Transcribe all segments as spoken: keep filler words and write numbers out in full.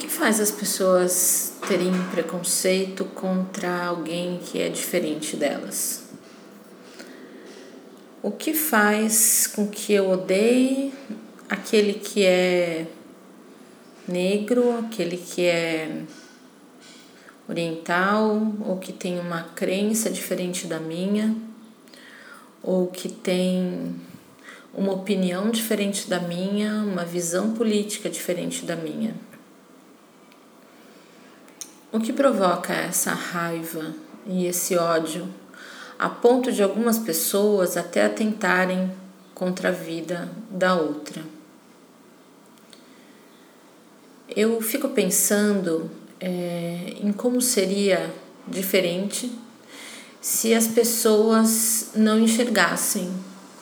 que faz as pessoas terem preconceito contra alguém que é diferente delas? O que faz com que eu odeie aquele que é negro, aquele que é oriental, ou que tem uma crença diferente da minha, ou que tem uma opinião diferente da minha, uma visão política diferente da minha? O que provoca essa raiva e esse ódio, a ponto de algumas pessoas até atentarem contra a vida da outra? Eu fico pensando é, em como seria diferente se as pessoas não enxergassem.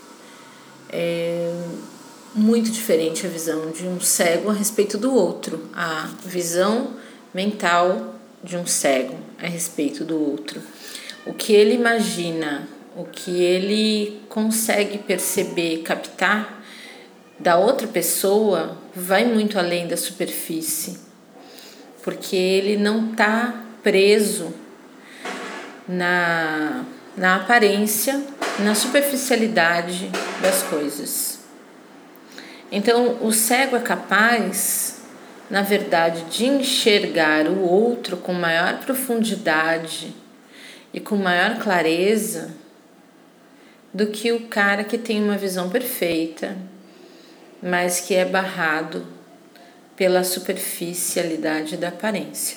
É muito diferente a visão de um cego a respeito do outro, a visão mental de um cego a respeito do outro. O que ele imagina, o que ele consegue perceber, captar da outra pessoa vai muito além da superfície, porque ele não está preso na, na aparência, na superficialidade das coisas. Então, o cego é capaz, na verdade, de enxergar o outro com maior profundidade e com maior clareza do que o cara que tem uma visão perfeita, mas que é barrado pela superficialidade da aparência.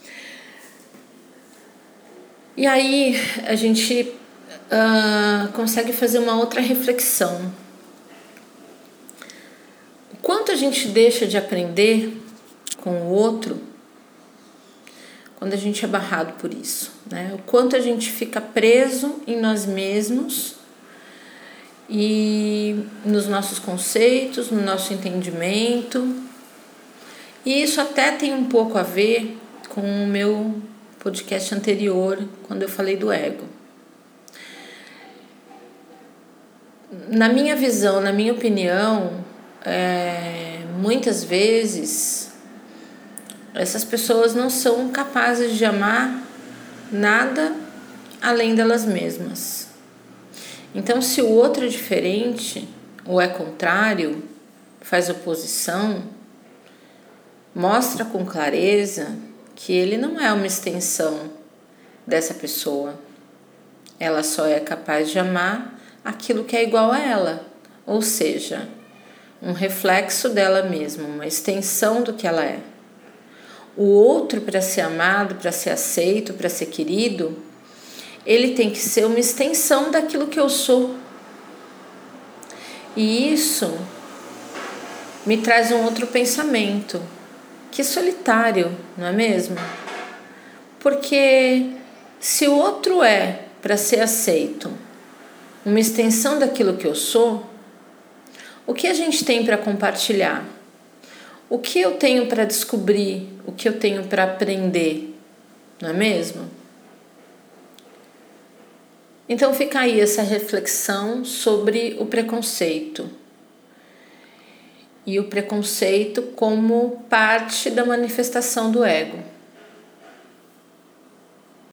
E aí a gente uh, consegue fazer uma outra reflexão. O quanto a gente deixa de aprender com o outro quando a gente é barrado por isso, né? O quanto a gente fica preso em nós mesmos e nos nossos conceitos, no nosso entendimento. E isso até tem um pouco a ver com o meu podcast anterior, quando eu falei do ego. Na minha visão, na minha opinião, é, muitas vezes essas pessoas não são capazes de amar nada além delas mesmas. Então, se o outro é diferente ou é contrário, faz oposição, mostra com clareza que ele não é uma extensão dessa pessoa. Ela só é capaz de amar aquilo que é igual a ela, ou seja, um reflexo dela mesma, uma extensão do que ela é. O outro, para ser amado, para ser aceito, para ser querido, ele tem que ser uma extensão daquilo que eu sou. E isso me traz um outro pensamento, que é solitário, não é mesmo? Porque se o outro é, para ser aceito, uma extensão daquilo que eu sou, o que a gente tem para compartilhar? O que eu tenho para descobrir? O que eu tenho para aprender? Não é mesmo? Então fica aí essa reflexão sobre o preconceito. E o preconceito como parte da manifestação do ego.